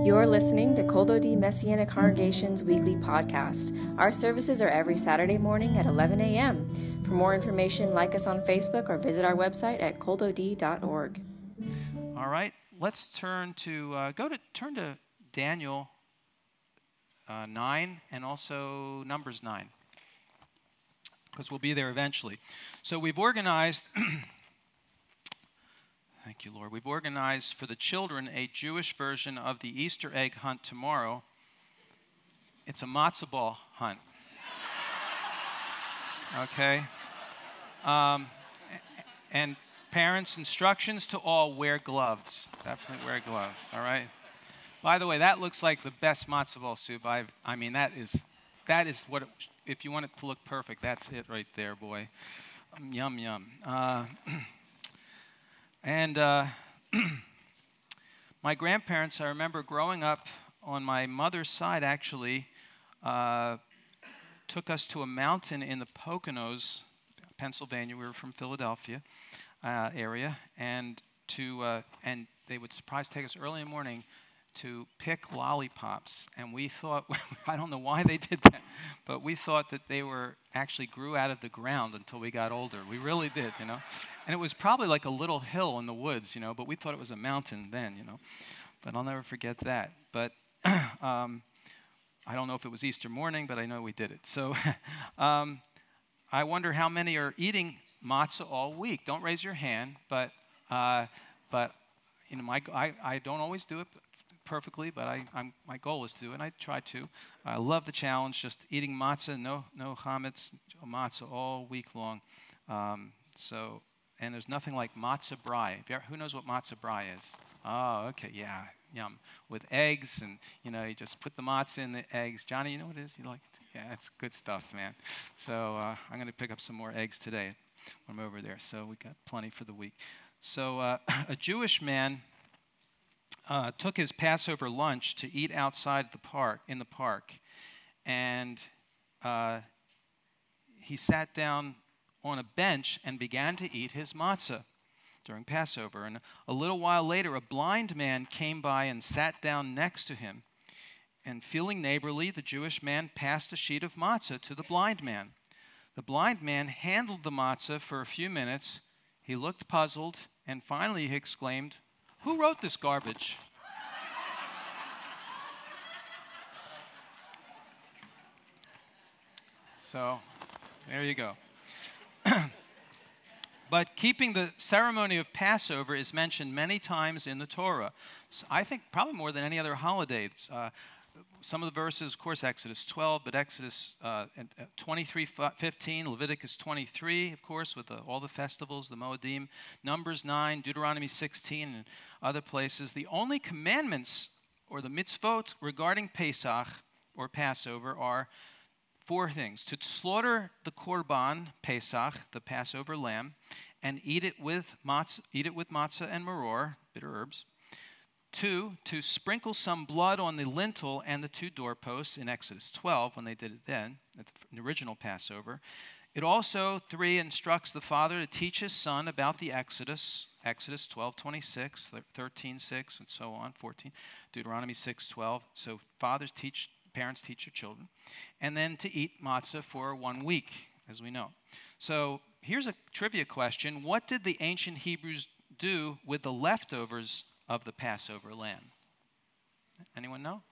You're listening to Kol Dodi Messianic Congregation's weekly podcast. Our services are every Saturday morning at 11 a.m. For more information, like us on Facebook or visit our website at koldod.org. All right, let's turn to turn to Daniel 9 and also Numbers 9, because we'll be there eventually. So we've organized. Thank you, Lord. We've organized for the children a Jewish version of the Easter egg hunt tomorrow. It's a matzo ball hunt. Okay? And parents, instructions to all, wear gloves. Definitely wear gloves, all right? By the way, that looks like the best matzo ball soup I mean, that is what, if you want it to look perfect, that's it right there, boy. Yum, yum. And my grandparents, I remember growing up on my mother's side, actually, took us to a mountain in the Poconos, Pennsylvania. We were from Philadelphia area, and they would take us early in the morning to pick lollipops. And we thought, I don't know why they did that, but we thought that they actually grew out of the ground until we got older. We really did, you know. And it was probably like a little hill in the woods, you know, but we thought it was a mountain then, you know. But I'll never forget that. But I don't know if it was Easter morning, but I know we did it. So I wonder how many are eating matzah all week. Don't raise your hand, but you know, I don't always do it perfectly, but my goal is to, and I try to. I love the challenge, just eating matzah, no chametz, matzah all week long. And there's nothing like matzah brai. Who knows what matzah brai is? Oh, okay, yeah, yum. With eggs, and you know, you just put the matzah in the eggs. Johnny, you know what it is? You like? Yeah, it's good stuff, man. So I'm going to pick up some more eggs today when I'm over there. So we got plenty for the week. So a Jewish man took his Passover lunch to eat outside in the park, and he sat down on a bench and began to eat his matzah during Passover. And a little while later, a blind man came by and sat down next to him. And feeling neighborly, the Jewish man passed a sheet of matzah to the blind man. The blind man handled the matzah for a few minutes. He looked puzzled, and finally he exclaimed, "Who wrote this garbage?" So, there you go. But keeping the ceremony of Passover is mentioned many times in the Torah. So I think probably more than any other holiday. Some of the verses, of course, Exodus 12, but Exodus 23:15, Leviticus 23, of course, with all the festivals, the Moedim, Numbers 9, Deuteronomy 16, and other places. The only commandments or the mitzvot regarding Pesach or Passover are four things: to slaughter the korban Pesach, the Passover lamb, and eat it with matzah and maror, bitter herbs. 2, to sprinkle some blood on the lintel and the two doorposts in Exodus 12, when they did it then, at the original Passover. It also, 3, instructs the father to teach his son about the Exodus 12:26, 13:6, and so on, 14, Deuteronomy 6:12. So parents teach their children. And then to eat matzah for 1 week, as we know. So here's a trivia question. What did the ancient Hebrews do with the leftovers of the Passover lamb? Anyone know?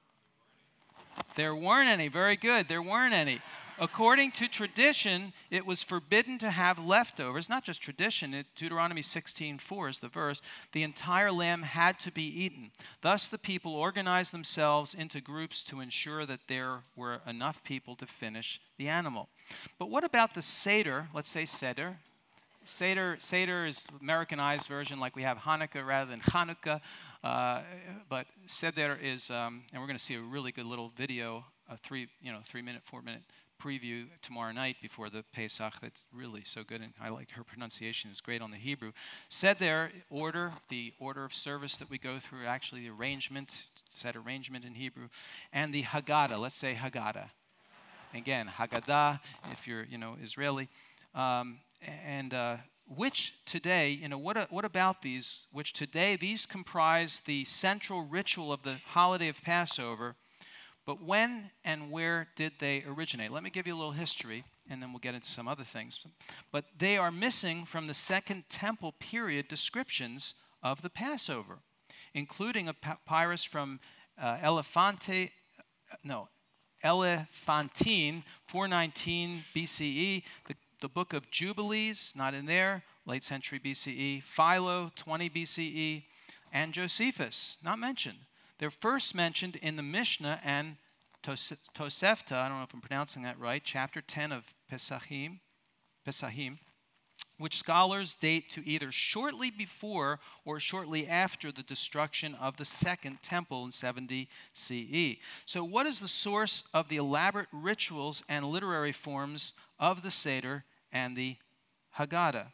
There weren't any. Very good. There weren't any. According to tradition, it was forbidden to have leftovers. Not just tradition. Deuteronomy 16:4 is the verse. The entire lamb had to be eaten. Thus, the people organized themselves into groups to ensure that there were enough people to finish the animal. But what about the Seder? Let's say Seder. Seder is Americanized version, like we have Hanukkah rather than Chanukah. But Seder is, and we're going to see a really good little video, a 3-minute, 4-minute preview tomorrow night before the Pesach. That's really so good, and I like her pronunciation is great on the Hebrew. Seder, the order of service that we go through, actually the arrangement, set arrangement in Hebrew, and the Haggadah. Let's say Haggadah. Again, Haggadah, if you're Israeli. And which today, what about these, which today, these comprise the central ritual of the holiday of Passover, but when and where did they originate? Let me give you a little history, and then we'll get into some other things. But they are missing from the Second Temple period descriptions of the Passover, including a papyrus from Elephantine, 419 BCE, the book of Jubilees, not in there, late century BCE, Philo, 20 BCE, and Josephus, not mentioned. They're first mentioned in the Mishnah and Tosefta, I don't know if I'm pronouncing that right, chapter 10 of Pesachim, which scholars date to either shortly before or shortly after the destruction of the Second Temple in 70 CE. So what is the source of the elaborate rituals and literary forms of the Seder and the Haggadah?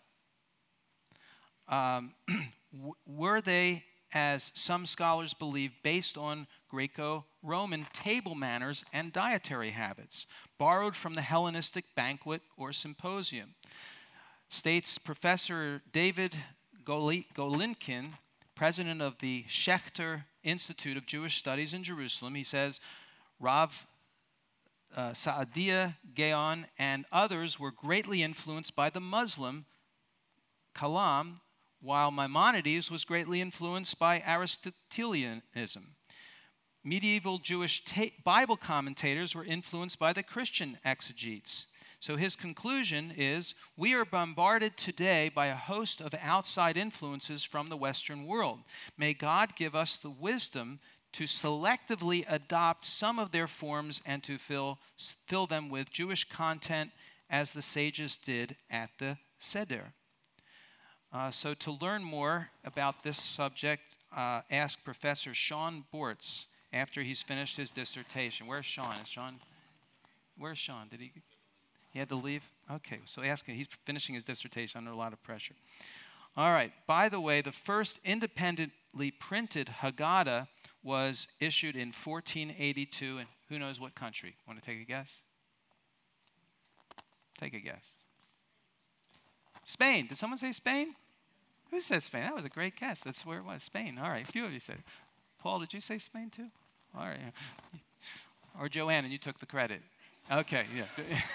Were they, as some scholars believe, based on Greco-Roman table manners and dietary habits, borrowed from the Hellenistic banquet or symposium? States Professor David Golinkin, president of the Schechter Institute of Jewish Studies in Jerusalem. He says, Rav Saadia Gaon and others were greatly influenced by the Muslim Kalam, while Maimonides was greatly influenced by Aristotelianism. Medieval Jewish Bible commentators were influenced by the Christian exegetes. So his conclusion is, we are bombarded today by a host of outside influences from the Western world. May God give us the wisdom to selectively adopt some of their forms and to fill them with Jewish content as the sages did at the Seder. So to learn more about this subject, ask Professor Sean Bortz after he's finished his dissertation. Where's Sean? Where's Sean? He had to leave? Okay, so ask him. He's finishing his dissertation under a lot of pressure. All right. By the way, the first independently printed Haggadah was issued in 1482 in who knows what country? Want to take a guess? Take a guess. Spain. Did someone say Spain? Who said Spain? That was a great guess. That's where it was. Spain. All right. A few of you said it. Paul, did you say Spain too? All right. Or Joanne, and you took the credit. Okay, yeah.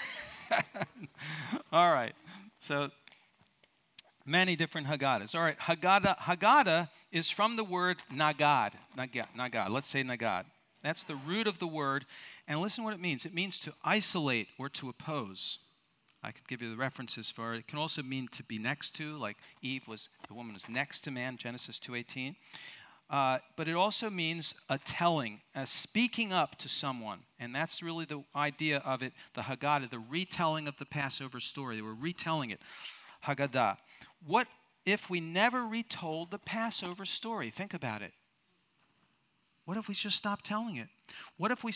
All right. So many different Haggadahs. All right. Haggadah is from the word nagad. Nagad. Let's say nagad. That's the root of the word. And listen what it means. It means to isolate or to oppose. I could give you the references for it. It can also mean to be next to, like the woman was next to man, Genesis 2:18. But it also means a telling, a speaking up to someone. And that's really the idea of it, the Haggadah, the retelling of the Passover story. They were retelling it, Haggadah. What if we never retold the Passover story? Think about it. What if we just stopped telling it? What if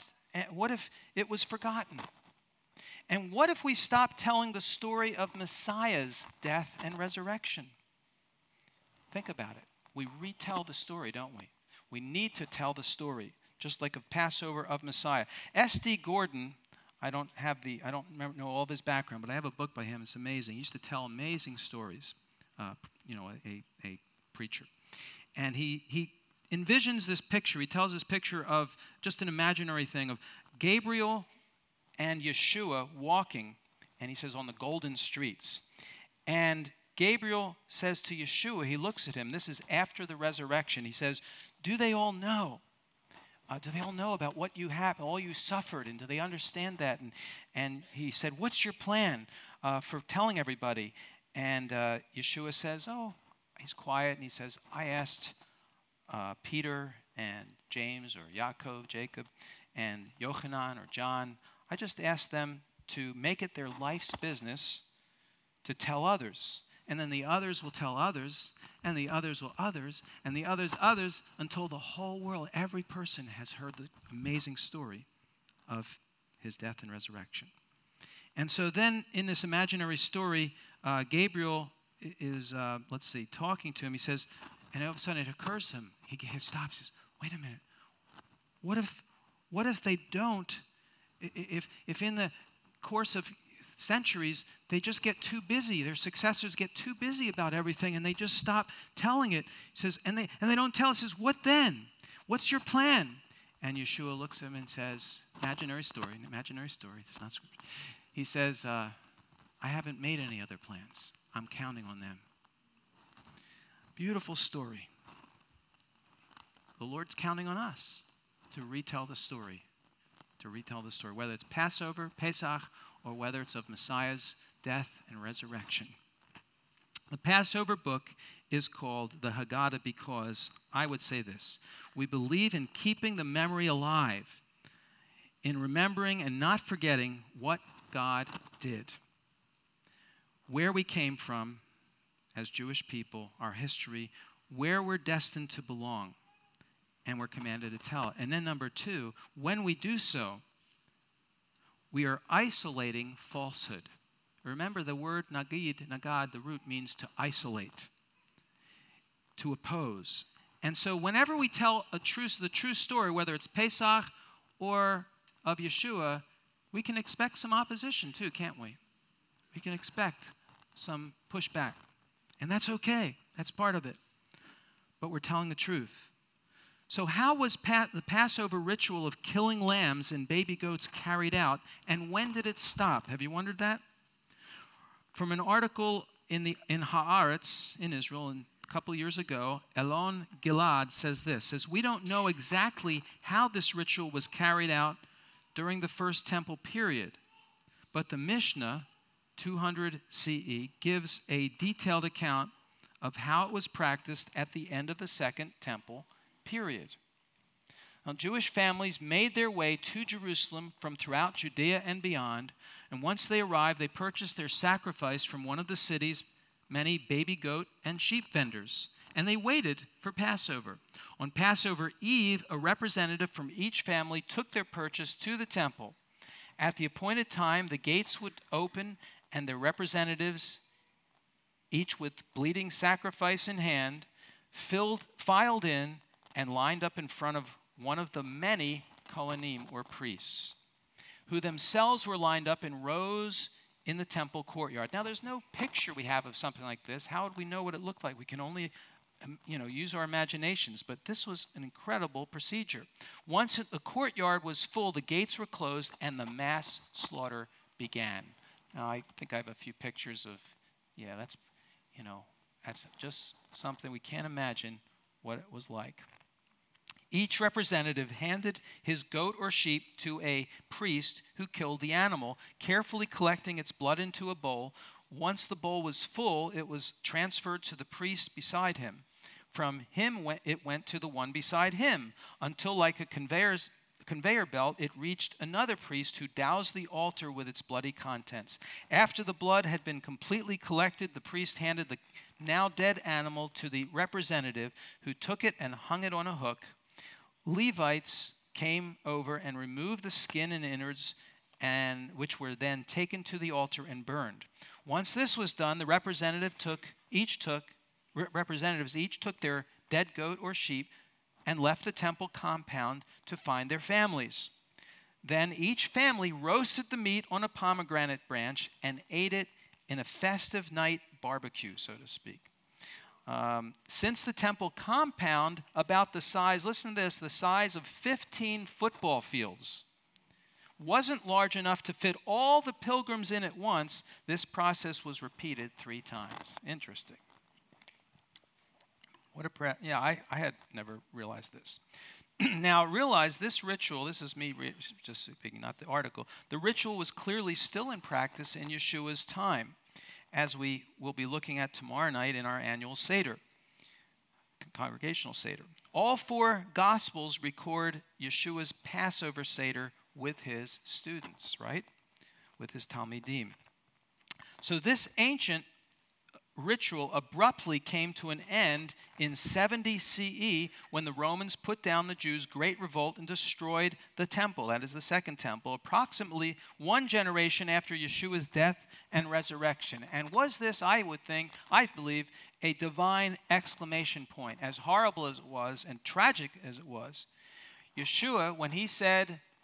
it was forgotten? And what if we stopped telling the story of Messiah's death and resurrection? Think about it. We retell the story, don't we? We need to tell the story, just like of Passover of Messiah. S.D. Gordon, I don't know all of his background, but I have a book by him. It's amazing. He used to tell amazing stories, a preacher. And he envisions this picture. He tells this picture of just an imaginary thing of Gabriel and Yeshua walking, and he says, on the golden streets. And Gabriel says to Yeshua, he looks at him, this is after the resurrection, he says, do they all know? Do they all know about what you have, all you suffered, and do they understand that? And he said, what's your plan for telling everybody? And Yeshua says, he's quiet, and he says, I asked Peter and James or Yaakov, Jacob, and Yochanan or John, I just asked them to make it their life's business to tell others. And then the others will tell others, and the others will others, and the others until the whole world, every person has heard the amazing story of his death and resurrection. And so then in this imaginary story, Gabriel is, talking to him. He says, and all of a sudden it occurs to him. He stops, he says, wait a minute. What if they don't, if in the course of centuries, they just get too busy. Their successors get too busy about everything, and they just stop telling it. He says, and they don't tell us. He says, what then? What's your plan? And Yeshua looks at him and says, imaginary story. It's not scripture. He says, I haven't made any other plans. I'm counting on them. Beautiful story. The Lord's counting on us to retell the story. Whether it's Passover, Pesach, or whether it's of Messiah's death and resurrection. The Passover book is called the Haggadah because, I would say this, we believe in keeping the memory alive, in remembering and not forgetting what God did, where we came from as Jewish people, our history, where we're destined to belong, and we're commanded to tell it. And then number two, when we do so, we are isolating falsehood. Remember the word nagad, the root means to isolate, to oppose. And so whenever we tell the true story, whether it's Pesach or of Yeshua, we can expect some opposition too, can't we? We can expect some pushback. And that's okay. That's part of it. But we're telling the truth. So how was the Passover ritual of killing lambs and baby goats carried out, and when did it stop? Have you wondered that? From an article in Haaretz in Israel a couple of years ago, Elon Gilad says, we don't know exactly how this ritual was carried out during the First Temple period, but the Mishnah, 200 CE, gives a detailed account of how it was practiced at the end of the Second Temple period. Now, Jewish families made their way to Jerusalem from throughout Judea and beyond, and once they arrived, they purchased their sacrifice from one of the city's many baby goat and sheep vendors, and they waited for Passover. On Passover Eve, a representative from each family took their purchase to the temple. At the appointed time, the gates would open, and their representatives, each with bleeding sacrifice in hand, filed in and lined up in front of one of the many Kohanim, or priests, who themselves were lined up in rows in the temple courtyard. Now, there's no picture we have of something like this. How would we know what it looked like? We can only, use our imaginations. But this was an incredible procedure. Once the courtyard was full, the gates were closed, and the mass slaughter began. Now, I think I have a few pictures of, that's just something we can't imagine what it was like. Each representative handed his goat or sheep to a priest who killed the animal, carefully collecting its blood into a bowl. Once the bowl was full, it was transferred to the priest beside him. From him it went to the one beside him, until like a conveyor belt, it reached another priest who doused the altar with its bloody contents. After the blood had been completely collected, the priest handed the now dead animal to the representative, who took it and hung it on a hook. Levites came over and removed the skin and innards, which were then taken to the altar and burned. Once this was done, the representatives each took their dead goat or sheep and left the temple compound to find their families. Then each family roasted the meat on a pomegranate branch and ate it in a festive night barbecue, so to speak. Since the temple compound, about the size, listen to this, the size of 15 football fields, wasn't large enough to fit all the pilgrims in at once, this process was repeated 3 times. Interesting. I had never realized this. Now, realize this ritual, this is me just speaking, not the article, the ritual was clearly still in practice in Yeshua's time, as we will be looking at tomorrow night in our annual Seder, congregational Seder. All 4 Gospels record Yeshua's Passover Seder with his students, right? With his Talmidim. So this ancient ritual abruptly came to an end in 70 CE when the Romans put down the Jews' great revolt and destroyed the temple, that is the Second Temple, approximately 1 generation after Yeshua's death and resurrection. And was this, I believe, a divine exclamation point? As horrible as it was and tragic as it was, Yeshua, when he said,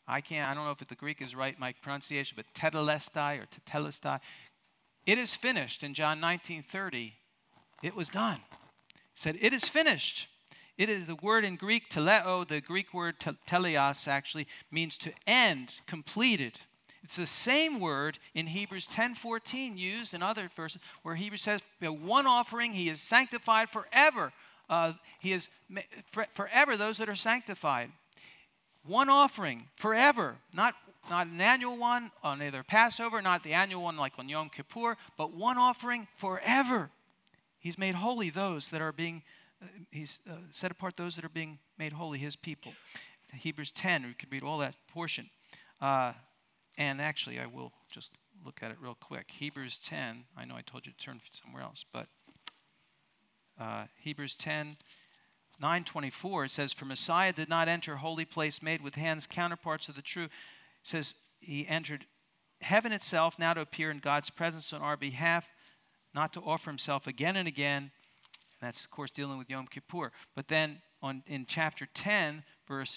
I don't know if the Greek is right, my pronunciation, but tetelestai or tetelestai. It is finished. In John 19:30, it was done. He said, it is finished. It is the word in Greek, teleo, the Greek word teleos actually means to end, completed. It's the same word in Hebrews 10:14 used in other verses where Hebrews says, one offering, he is sanctified forever. He is forever those that are sanctified. One offering forever, not an annual one on either Passover, not the annual one like on Yom Kippur, but one offering forever. He's made holy those that are being, he's set apart those that are being made holy, his people. Hebrews 10, we could read all that portion. And actually, I will just look at it real quick. Hebrews 10, I know I told you to turn somewhere else, but Hebrews 10, 9:24, it says, for Messiah did not enter holy place made with hands, counterparts of the true. It says he entered heaven itself now to appear in God's presence on our behalf, not to offer himself again and again. And that's, of course, dealing with Yom Kippur. But then in chapter 10, verse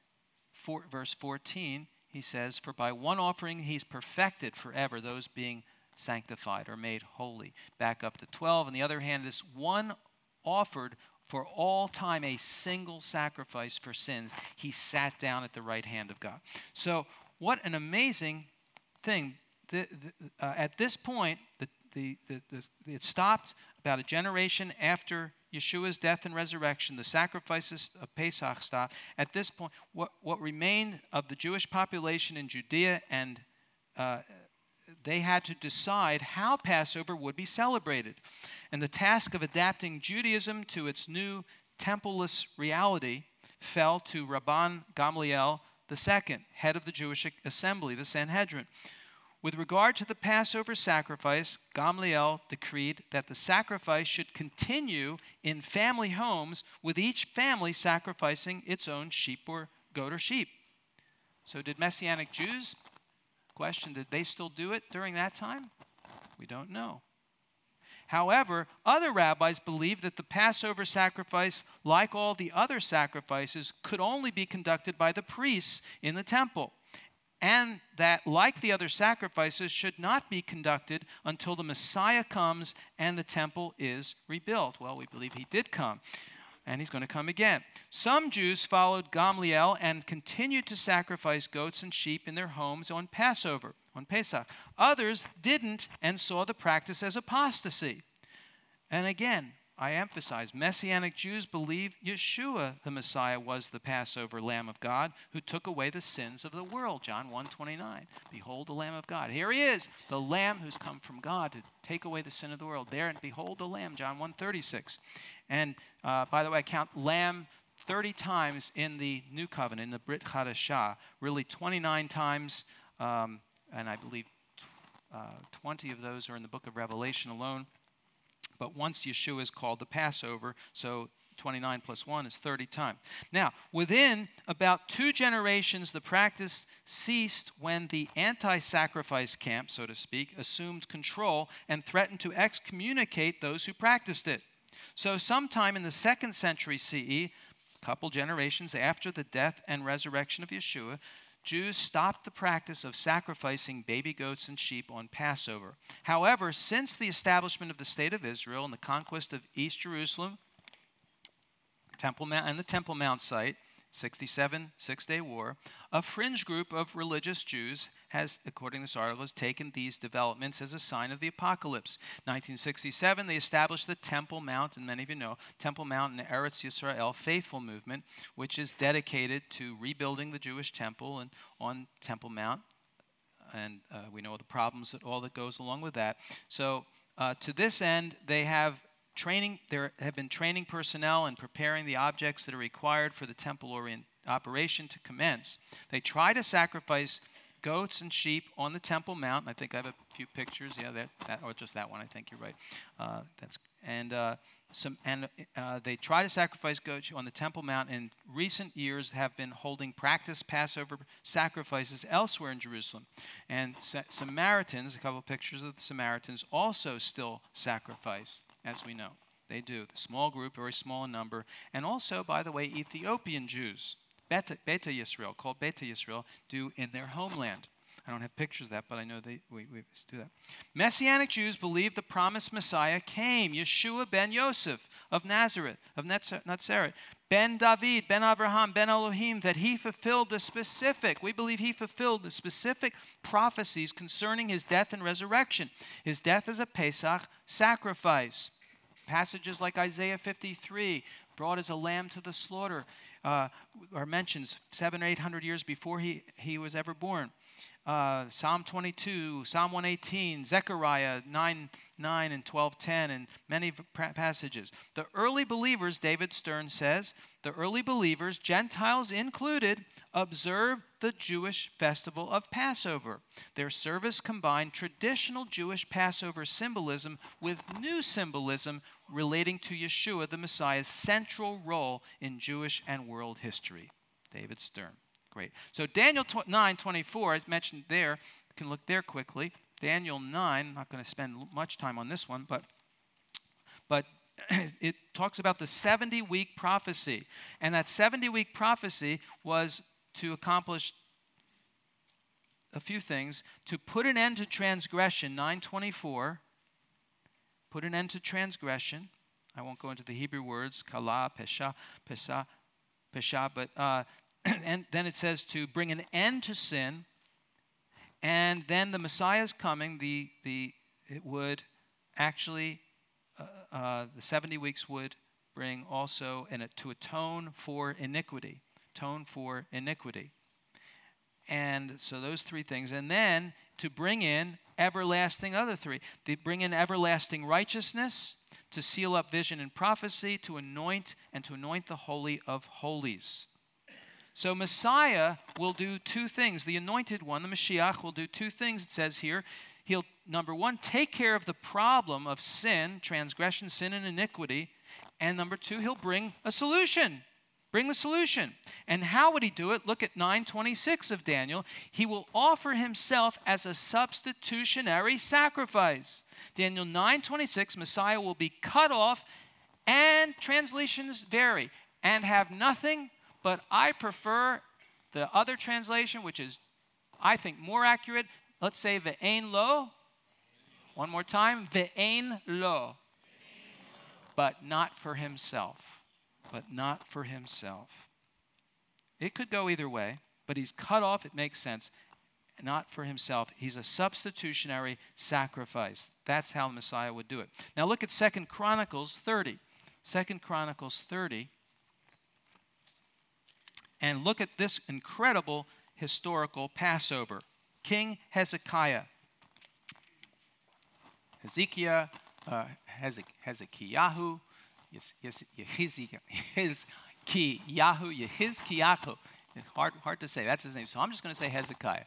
14, he says, for by one offering he's perfected forever those being sanctified or made holy. Back up to 12. On the other hand, this one offered for all time a single sacrifice for sins. He sat down at the right hand of God. So what an amazing thing. At this point, it stopped about a generation after Yeshua's death and resurrection. The sacrifices of Pesach stopped. At this point, what remained of the Jewish population in Judea, and they had to decide how Passover would be celebrated. And the task of adapting Judaism to its new templeless reality fell to Rabban Gamliel II, head of the Jewish assembly, the Sanhedrin. With regard to the Passover sacrifice, Gamliel decreed that the sacrifice should continue in family homes, with each family sacrificing its own sheep or goat or sheep. So did Messianic Jews, question, did they still do it during that time? We don't know. However, other rabbis believed that the Passover sacrifice, like all the other sacrifices, could only be conducted by the priests in the temple, and that, like the other sacrifices, should not be conducted until the Messiah comes and the temple is rebuilt. Well, we believe he did come, and he's going to come again. Some Jews followed Gamliel and continued to sacrifice goats and sheep in their homes on Passover, on Pesach. Others didn't and saw the practice as apostasy. And again, I emphasize, Messianic Jews believed Yeshua, the Messiah, was the Passover Lamb of God who took away the sins of the world. John 1:29. Behold the Lamb of God. Here he is, the Lamb who's come from God to take away the sin of the world. There, and behold the Lamb, John 1:36. And by the way, I count Lamb 30 times in the New Covenant, in the Brit Chadashah, really 29 times, and I believe 20 of those are in the book of Revelation alone. But once Yeshua is called the Passover, so 29 plus 1 is 30 times. Now, within about 2 generations, the practice ceased when the anti-sacrifice camp, so to speak, assumed control and threatened to excommunicate those who practiced it. So sometime in the 2nd century CE, a couple generations after the death and resurrection of Yeshua, Jews stopped the practice of sacrificing baby goats and sheep on Passover. However, since the establishment of the State of Israel and the conquest of East Jerusalem, Temple Mount, and the Temple Mount site, 67 Six-Day War, a fringe group of religious Jews has, according to this article, has taken these developments as a sign of the apocalypse. 1967, they established the Temple Mount, and many of you know, Temple Mount and Eretz Yisrael Faithful Movement, which is dedicated to rebuilding the Jewish temple and on Temple Mount. And we know the problems that all that goes along with that. So to this end, they have there have been training personnel and preparing the objects that are required for the temple operation to commence. They try to sacrifice goats and sheep on the Temple Mount. I think I have a few pictures. Yeah, that or just that one. I think you're right. They try to sacrifice goats on the Temple Mount. In recent years, have been holding practice Passover sacrifices elsewhere in Jerusalem. And Samaritans, a couple of pictures of the Samaritans, also still sacrifice, as we know. They do. The small group, very small in number. And also, by the way, Ethiopian Jews Beta Yisrael, called Beta Yisrael, do in their homeland. I don't have pictures of that, but I know we do that. Messianic Jews believe the promised Messiah came, Yeshua ben Yosef of Nazareth, of Nazareth, ben David, ben Abraham, ben Elohim, that he fulfilled the specific, we believe he fulfilled the specific prophecies concerning his death and resurrection. His death as a Pesach sacrifice. Passages like Isaiah 53, brought as a lamb to the slaughter, are mentions 700 or 800 years before he was ever born. Psalm 22, Psalm 118, Zechariah 9:9 and 12:10, and many passages. The early believers, David Stern says, the early believers, Gentiles included, observed the Jewish festival of Passover. Their service combined traditional Jewish Passover symbolism with new symbolism relating to Yeshua, the Messiah's central role in Jewish and world history. David Stern. Great. So Daniel 9:24, as mentioned there, you can look there quickly. Daniel 9, I'm not going to spend much time on this one, but it talks about the 70-week prophecy. And that 70-week prophecy was to accomplish a few things. To put an end to transgression, 9:24, put an end to transgression. I won't go into the Hebrew words, kala, pesha, but and then it says to bring an end to sin, and then the Messiah's coming. It would actually the 70 weeks would bring also to atone for iniquity, and so those three things, and then to bring in everlasting other three. They bring in everlasting righteousness, to seal up vision and prophecy, to anoint the Holy of Holies. So Messiah will do two things. The anointed one, the Mashiach, will do two things, it says here. He'll, number one, take care of the problem of sin, transgression, sin, and iniquity. And number two, he'll bring a solution. Bring the solution. And how would he do it? Look at 9:26 of Daniel. He will offer himself as a substitutionary sacrifice. Daniel 9:26, Messiah will be cut off, and translations vary, and have nothing. But I prefer the other translation, which is, I think, more accurate. Let's say ve'ein lo. One more time. Ve'ein lo. But not for himself. But not for himself. It could go either way, but he's cut off. It makes sense. Not for himself. He's a substitutionary sacrifice. That's how the Messiah would do it. Now look at 2 Chronicles 30. 2 Chronicles 30. And look at this incredible historical Passover. King Hezekiah. Hezekiah, Hezekiyahu, Yehizkiyahu. Hard to say. That's his name. So I'm just going to say Hezekiah.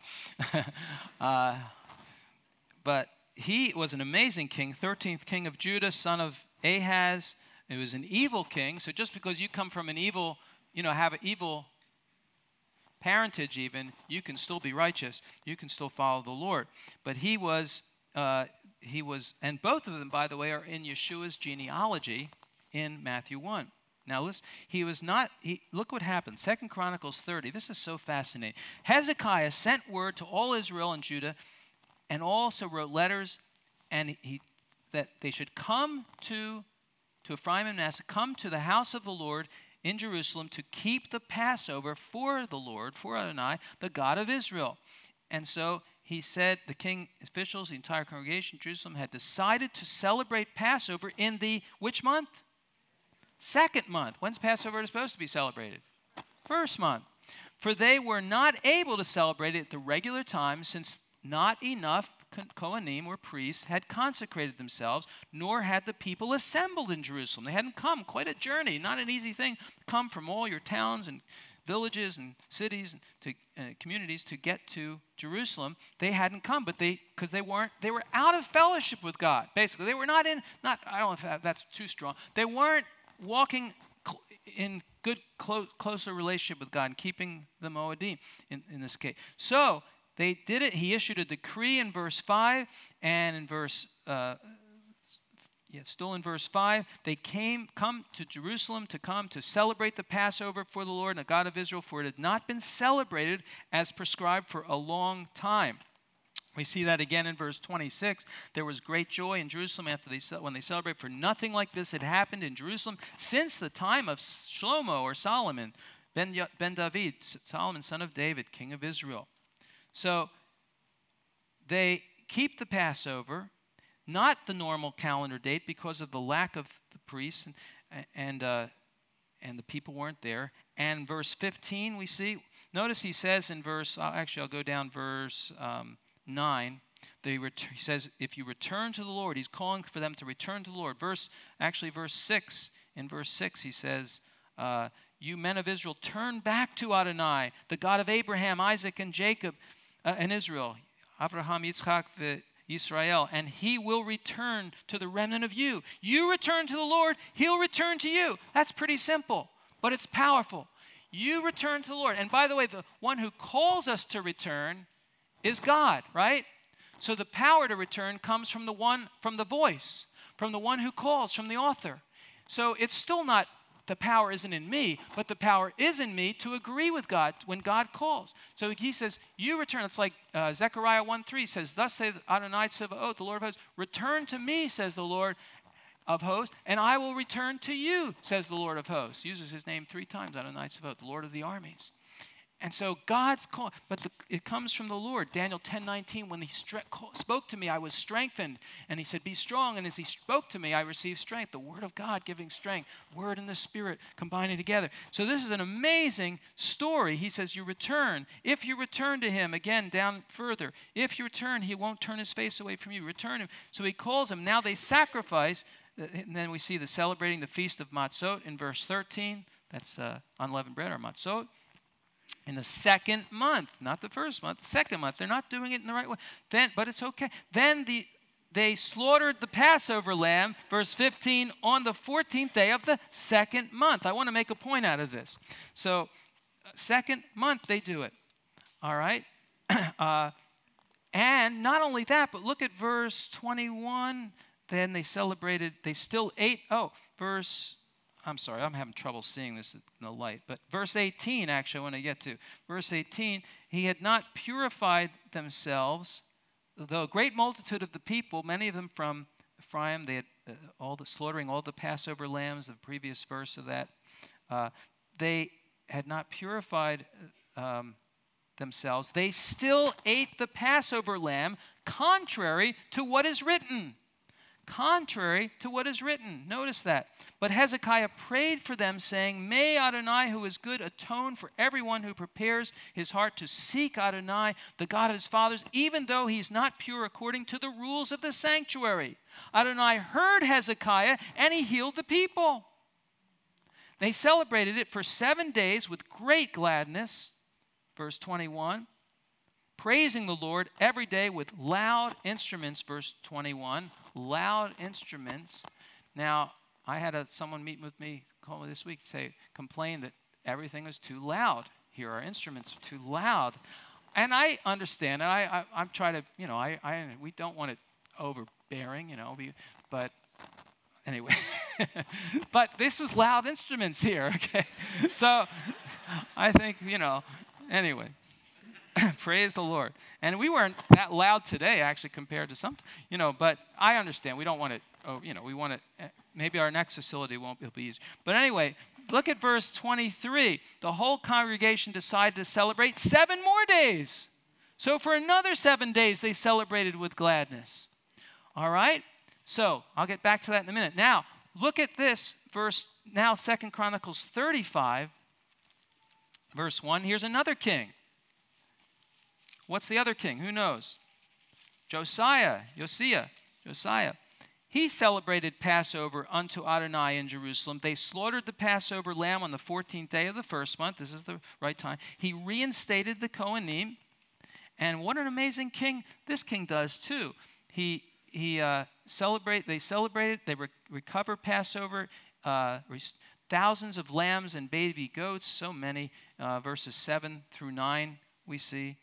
But he was an amazing king, 13th king of Judah, son of Ahaz. He was an evil king. So just because you come from an evil, have an evil parentage even, you can still be righteous. You can still follow the Lord. But he was, and both of them, by the way, are in Yeshua's genealogy in Matthew 1. Now listen, look what happened. 2 Chronicles 30, this is so fascinating. Hezekiah sent word to all Israel and Judah, and also wrote letters, and that they should come to Ephraim and Manasseh, come to the house of the Lord in Jerusalem to keep the Passover for the Lord, for Adonai, the God of Israel. And so he said the king, officials, the entire congregation in Jerusalem had decided to celebrate Passover in the, which month? Second month. When's Passover supposed to be celebrated? First month. For they were not able to celebrate it at the regular time, since not enough Kohanim or priests had consecrated themselves, nor had the people assembled in Jerusalem. They hadn't come. Quite a journey. Not an easy thing to come from all your towns and villages and cities and to communities to get to Jerusalem. They hadn't come, but they were out of fellowship with God. Basically, they were I don't know if that's too strong. They weren't walking in good, closer relationship with God and keeping the Moedim in this case. So they did it. He issued a decree in verse 5, and in verse still in verse 5, they come to Jerusalem to celebrate the Passover for the Lord, the God of Israel, for it had not been celebrated as prescribed for a long time. We see that again in verse 26. There was great joy in Jerusalem when they celebrate, for nothing like this had happened in Jerusalem since the time of Shlomo or Solomon, ben David, Solomon, son of David, king of Israel. So they keep the Passover, not the normal calendar date because of the lack of the priests and the people weren't there. And verse 15 we see, notice he says in verse, I'll go down verse 9, he says, if you return to the Lord, he's calling for them to return to the Lord. Verse 6, in verse 6 he says, you men of Israel, turn back to Adonai, the God of Abraham, Isaac, and Jacob, and Israel, Avraham, Yitzchak, Israel, and he will return to the remnant of you. You return to the Lord, he'll return to you. That's pretty simple, but it's powerful. You return to the Lord. And by the way, the one who calls us to return is God, right? So the power to return comes from the voice, from the one who calls, from the author. So it's still not, the power isn't in me, but the power is in me to agree with God when God calls. So he says, you return. It's like Zechariah 1:3 says, thus saith Adonai Tzevaot, the Lord of hosts, return to me, says the Lord of hosts, and I will return to you, says the Lord of hosts. Uses his name 3 times, Adonai Tzevaot, the Lord of the armies. And so God's call, but it comes from the Lord. Daniel 10:19, when he spoke to me, I was strengthened. And he said, be strong. And as he spoke to me, I received strength. The word of God giving strength. Word and the Spirit combining together. So this is an amazing story. He says, you return. If you return to him, again, down further. If you return, he won't turn his face away from you. Return him. So he calls them. Now they sacrifice. And then we see the celebrating the Feast of Matzot in verse 13. That's unleavened bread or Matzot. In the second month, not the first month, the second month. They're not doing it in the right way. But it's okay. Then they slaughtered the Passover lamb, verse 15, on the 14th day of the second month. I want to make a point out of this. So, second month they do it. All right? And not only that, but look at verse 21. Then they still ate. I'm sorry, I'm having trouble seeing this in the light. But verse 18, actually, I want to get to. Verse 18, he had not purified themselves, though a great multitude of the people, many of them from Ephraim, they had slaughtering all the Passover lambs, the previous verse of that. They had not purified themselves. They still ate the Passover lamb, contrary to what is written. Contrary to what is written. Notice that. But Hezekiah prayed for them, saying, may Adonai, who is good, atone for everyone who prepares his heart to seek Adonai, the God of his fathers, even though he's not pure according to the rules of the sanctuary. Adonai heard Hezekiah, and he healed the people. They celebrated it for 7 days with great gladness. Verse 21. Praising the Lord every day with loud instruments, verse 21. Loud instruments. Now, I had someone meet with me, call me this week, complain that everything is too loud. Here, our instruments are too loud. And I understand, and I'm trying to, we don't want it overbearing, but anyway. But this was loud instruments here, okay? So, I think, anyway. Praise the Lord. And we weren't that loud today, actually, compared to some, but I understand. We don't want it, we want it, maybe our next facility it'll be easier. But anyway, look at verse 23. The whole congregation decided to celebrate 7 more days. So for another 7 days, they celebrated with gladness. All right? So I'll get back to that in a minute. Now, look at this verse, now 2 Chronicles 35, verse 1. Here's another king. What's the other king? Who knows? Josiah. He celebrated Passover unto Adonai in Jerusalem. They slaughtered the Passover lamb on the 14th day of the first month. This is the right time. He reinstated the Kohanim. And what an amazing king this king does too. They recover Passover, thousands of lambs and baby goats, so many, verses 7 through 9 we see.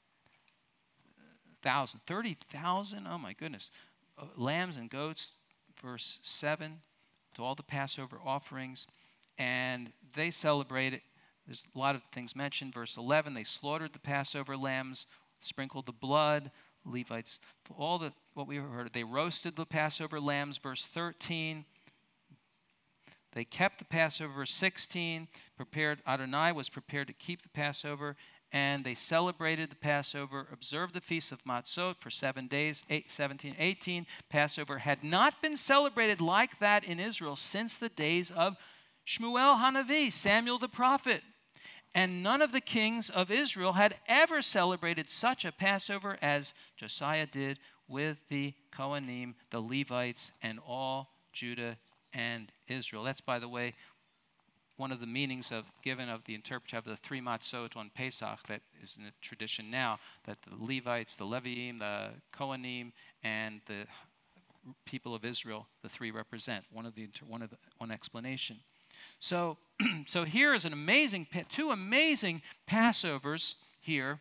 30,000, oh my goodness, lambs and goats, verse 7, to all the Passover offerings, and they celebrated. There's a lot of things mentioned. Verse 11, they slaughtered the Passover lambs, sprinkled the blood. Levites, what we heard, they roasted the Passover lambs. Verse 13, they kept the Passover. Verse 16, Adonai was prepared to keep the Passover, and they celebrated the Passover, observed the Feast of Matzot for 7 days, 17, 18. Passover had not been celebrated like that in Israel since the days of Shmuel Hanavi, Samuel the prophet. And none of the kings of Israel had ever celebrated such a Passover as Josiah did with the Kohanim, the Levites, and all Judah and Israel. That's, by the way, one of the meanings given of the interpretation of the 3 matzot on Pesach that is in the tradition now, that the Levites, the Leviim, the Kohanim, and the people of Israel, the 3 represent. One explanation. So here is two amazing Passovers here,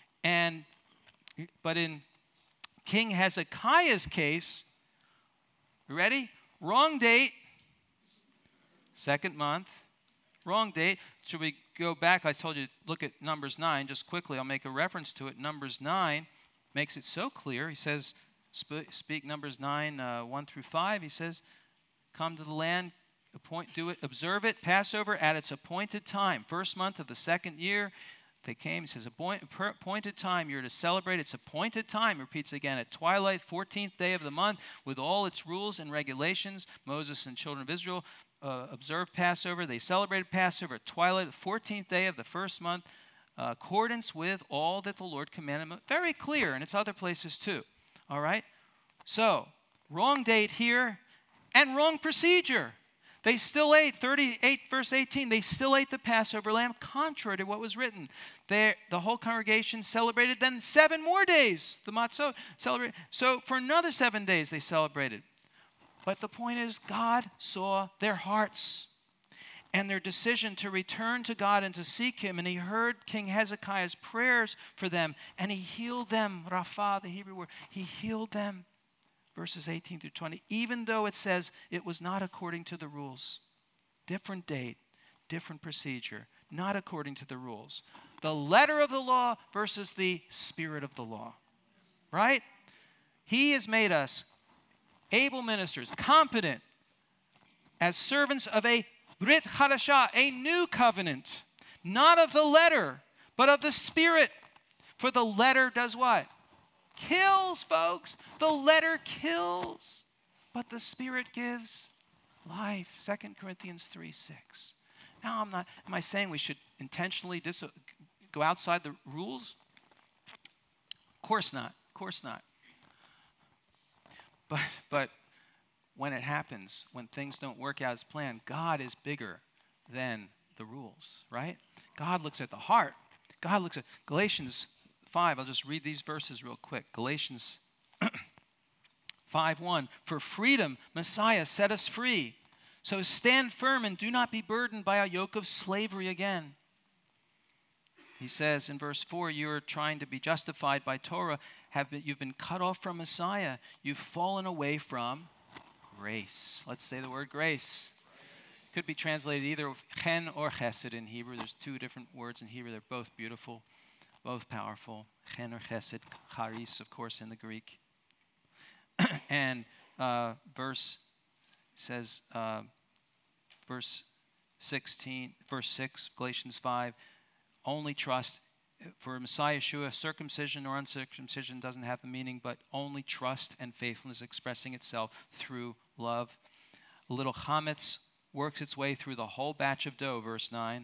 but in King Hezekiah's case, you ready? Wrong date, 2nd month, wrong date. Should we go back? I told you to look at Numbers 9. Just quickly, I'll make a reference to it. Numbers 9 makes it so clear. He says, speak Numbers 9, 1 through 5. He says, come to the land, observe it, Passover at its appointed time. 1st month of the 2nd year, they came. He says, appointed time, you're to celebrate its appointed time. Repeats again, at twilight, 14th day of the month, with all its rules and regulations. Moses and children of Israel observed Passover. They celebrated Passover at twilight, the 14th day of the 1st month, accordance with all that the Lord commanded. Very clear, and it's other places too. All right? So, wrong date here, and wrong procedure. They still ate, 38 verse 18, they still ate the Passover lamb contrary to what was written. The whole congregation celebrated then 7 more days, the matzot celebrated. So for another 7 days they celebrated. But the point is, God saw their hearts and their decision to return to God and to seek Him. And He heard King Hezekiah's prayers for them, and He healed them. Rapha, the Hebrew word, He healed them. Verses 18 through 20, even though it says it was not according to the rules. Different date, different procedure, not according to the rules. The letter of the law versus the spirit of the law, right? He has made us able ministers, competent, as servants of a Brit Chadashah, a new covenant, not of the letter, but of the spirit. For the letter does what? Kills, folks. The letter kills, but the Spirit gives life. 2 Corinthians 3:6. Now, am I saying we should intentionally go outside the rules? Of course not. Of course not. But when it happens, when things don't work out as planned, God is bigger than the rules, right? God looks at the heart. God looks at Galatians 5, I'll just read these verses real quick. Galatians 5:1. For freedom, Messiah set us free. So stand firm and do not be burdened by a yoke of slavery again. He says in verse 4, you're trying to be justified by Torah. You've been cut off from Messiah. You've fallen away from grace. Let's say the word grace. Could be translated either chen or chesed in Hebrew. There's 2 different words in Hebrew. They're both beautiful. Both powerful. Chen or chesed, charis, of course, in the Greek. And verse 6, Galatians 5, only trust. For Messiah Yeshua, circumcision or uncircumcision doesn't have a meaning, but only trust and faithfulness expressing itself through love. A little chametz works its way through the whole batch of dough, verse 9.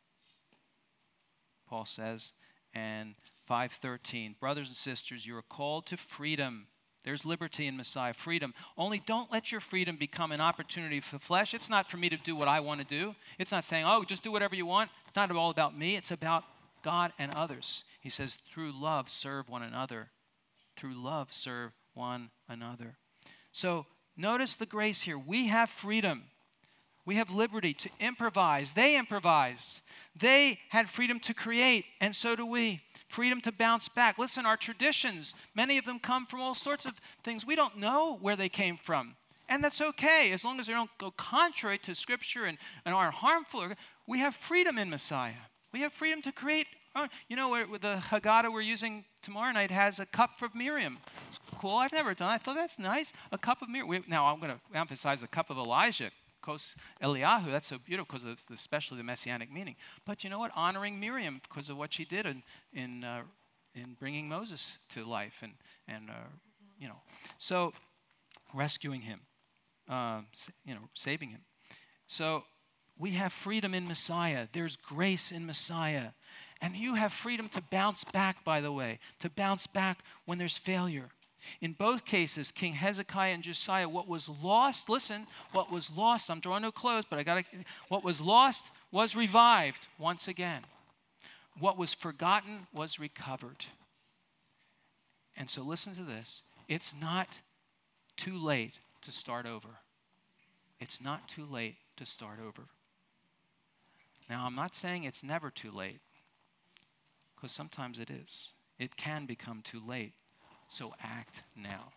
Paul says, and 5:13, brothers and sisters, you are called to freedom. There's liberty in Messiah, freedom. Only don't let your freedom become an opportunity for flesh. It's not for me to do what I want to do. It's not saying, oh, just do whatever you want. It's not all about me. It's about God and others. He says, through love, serve one another. Through love, serve one another. So notice the grace here. We have freedom. We have liberty to improvise. They improvised. They had freedom to create, and so do we. Freedom to bounce back. Listen, our traditions, many of them come from all sorts of things. We don't know where they came from. And that's okay, as long as they don't go contrary to Scripture and are harmful. We have freedom in Messiah. We have freedom to create. With the Haggadah we're using tomorrow night has a cup of Miriam. It's cool. I've never done it. I thought that's nice. A cup of Miriam. Now I'm going to emphasize the cup of Elijah, Kos Eliyahu. That's so beautiful because of especially the messianic meaning. But you know what? Honoring Miriam because of what she did in bringing Moses to life and so rescuing him, saving him. So we have freedom in Messiah. There's grace in Messiah. And you have freedom to bounce back, by the way, to bounce back when there's failure. In both cases, King Hezekiah and Josiah, what was lost, listen, what was lost, I'm drawing to a close, but what was lost was revived once again. What was forgotten was recovered. And so listen to this. It's not too late to start over. It's not too late to start over. Now, I'm not saying it's never too late, because sometimes it is. It can become too late. So act now.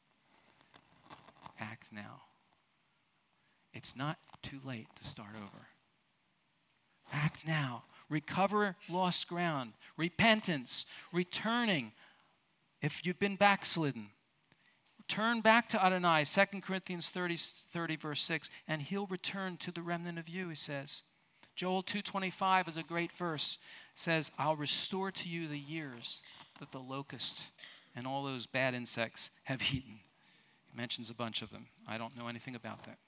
Act now. It's not too late to start over. Act now. Recover lost ground. Repentance. Returning. If you've been backslidden, turn back to Adonai, 2 Corinthians 30 verse 6, and he'll return to the remnant of you, he says. Joel 2:25 is a great verse. It says, I'll restore to you the years that the locust and all those bad insects have eaten. He mentions a bunch of them. I don't know anything about that.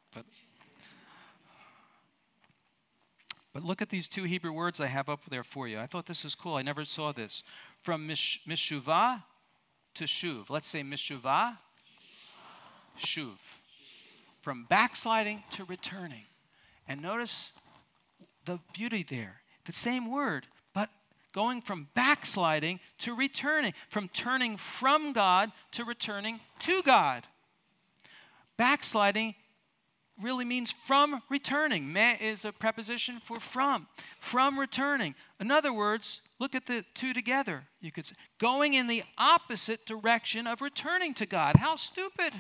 But look at these two Hebrew words I have up there for you. I thought this was cool. I never saw this. From mishuvah to shuv. Let's say mishuvah, shuv. From backsliding to returning. And notice the beauty there. The same word, but going from backsliding to returning. From turning from God to returning to God. Backsliding really means from returning. Me is a preposition for from. From returning. In other words, look at the two together. You could say, going in the opposite direction of returning to God. How stupid.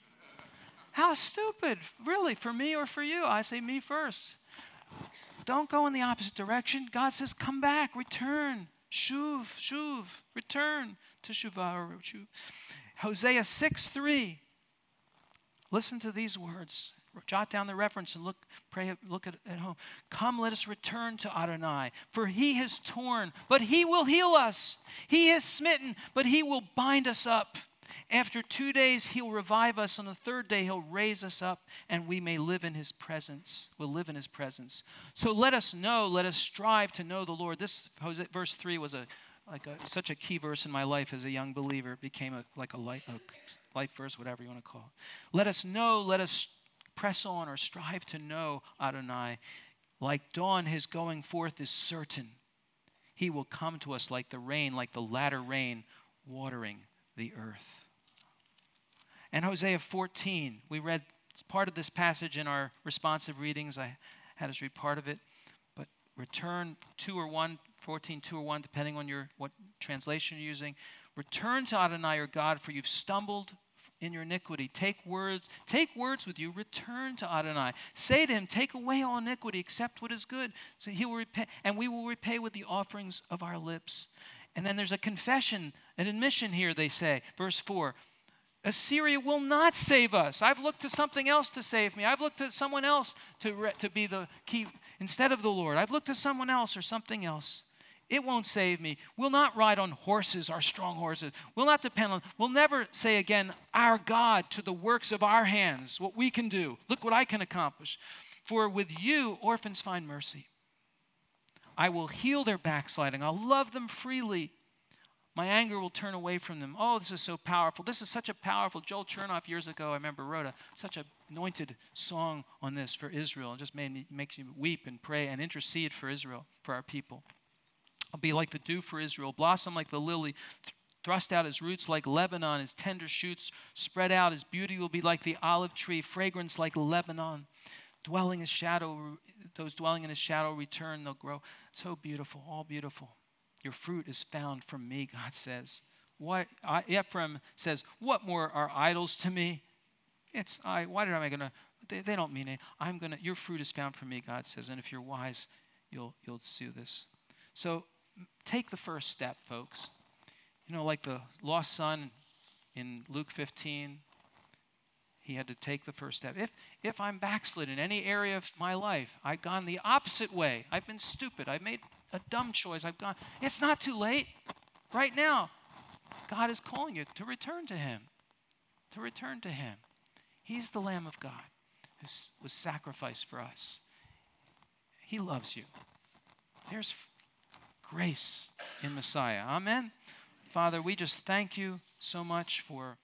How stupid. Really, for me or for you? I say me first. Don't go in the opposite direction. God says, come back, return. Shuv, return to Shuvah or Shuv. Hosea 6:3. Listen to these words. Jot down the reference and look at home. Come, let us return to Adonai, for he has torn, but he will heal us. He has smitten, but he will bind us up. After 2 days, he'll revive us. On the third day, he'll raise us up, and we may live in his presence. We'll live in his presence. So let us strive to know the Lord. This verse 3 was such a key verse in my life as a young believer. It became a life verse, whatever you want to call it. Let us press on or strive to know Adonai. Like dawn, his going forth is certain. He will come to us like the rain, like the latter rain, watering the earth. And Hosea 14, we read part of this passage in our responsive readings. I had us read part of it. But return 2 or 1, 14, 2 or 1, depending on what translation you're using. Return to Adonai your God, for you've stumbled in your iniquity. Take words with you. Return to Adonai. Say to him, take away all iniquity, accept what is good. So he will repay, and we will repay with the offerings of our lips. And then there's a confession, an admission here, they say. Verse 4, Assyria will not save us. I've looked to something else to save me. I've looked to someone else to be the key instead of the Lord. I've looked to someone else or something else. It won't save me. We'll not ride on horses, our strong horses. We'll not depend on, we'll never say again, our God, to the works of our hands, what we can do. Look what I can accomplish. For with you, orphans find mercy. I will heal their backsliding. I'll love them freely. My anger will turn away from them. Oh, this is so powerful. This is such a powerful, Joel Chernoff years ago, I remember wrote such an anointed song on this for Israel. It just makes you weep and pray and intercede for Israel, for our people. I'll be like the dew for Israel, blossom like the lily, thrust out his roots like Lebanon, his tender shoots spread out. His beauty will be like the olive tree, fragrance like Lebanon. Those dwelling in his shadow return, they'll grow. So beautiful, all beautiful. Your fruit is found from me, God says. Ephraim says, what more are idols to me? Why am I going to, they don't mean it. Your fruit is found from me, God says, and if you're wise, you'll see this. So take the first step, folks. Like the lost son in Luke 15, he had to take the first step. If I'm backslid in any area of my life, I've gone the opposite way. I've been stupid. I've made a dumb choice. It's not too late. Right now, God is calling you to return to him. To return to him. He's the Lamb of God who was sacrificed for us. He loves you. There's grace in Messiah. Amen. Father, we just thank you so much for